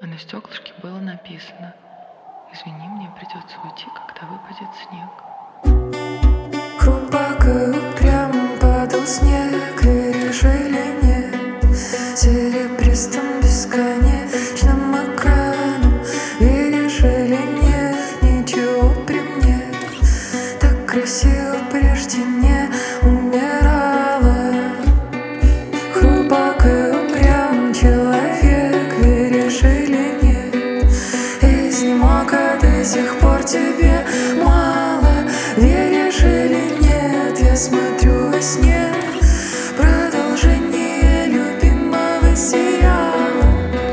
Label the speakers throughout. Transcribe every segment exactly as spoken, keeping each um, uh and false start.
Speaker 1: а на стеклышке было написано: «Извини, мне придется уйти, когда выпадет снег».
Speaker 2: Хрупок и упрям падал снег, веришь или нет, серебристым бесконечным экраном. Веришь или нет, ничего при мне так красиво прежде не умирала. Хрупок и упрям человек, веришь или нет, изнемог, а до сих пор тебе мало. Веришь или нет, я смотрю во сне продолжение любимого сериала,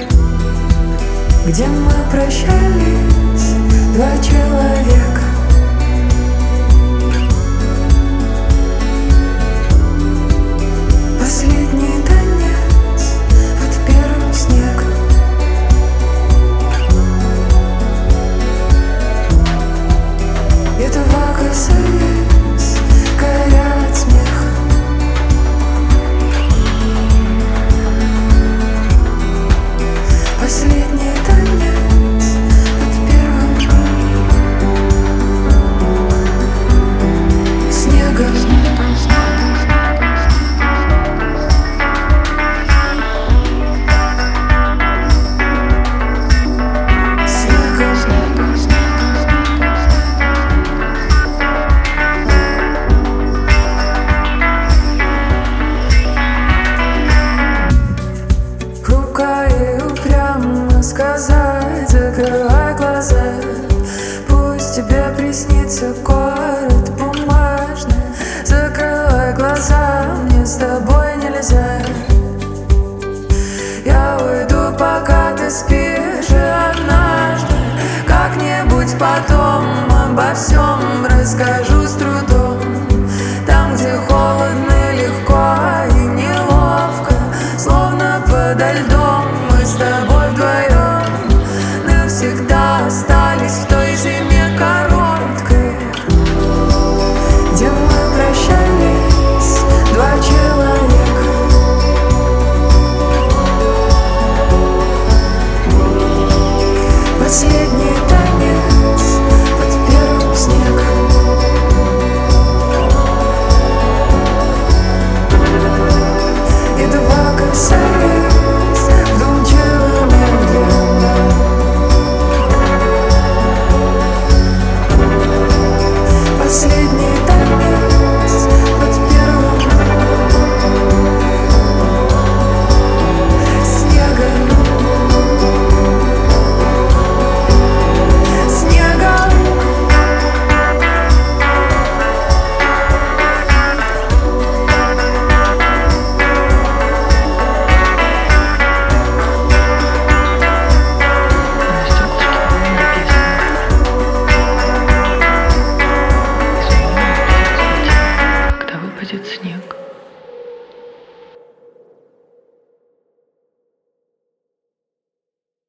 Speaker 2: где мы прощались, два человека. Последний танец под первым снегом. Едва касаясь, горят смехом. Последний танец под первым снегом. Сказать, закрывай глаза, пусть тебе приснится город бумажный. Закрывай глаза, мне с тобой нельзя. Я уйду, пока ты спишь, и однажды как-нибудь потом обо всем расскажу с трудом. Там, где холодно, легко и неловко, словно подо льдом.